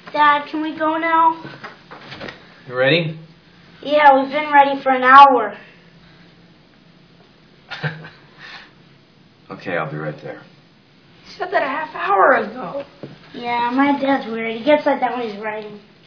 Dad, can we go now? You ready? Yeah, we've been ready for an hour. Okay, I'll be right there. You said that a half hour ago. Yeah, my dad's weird. He gets like that when he's writing.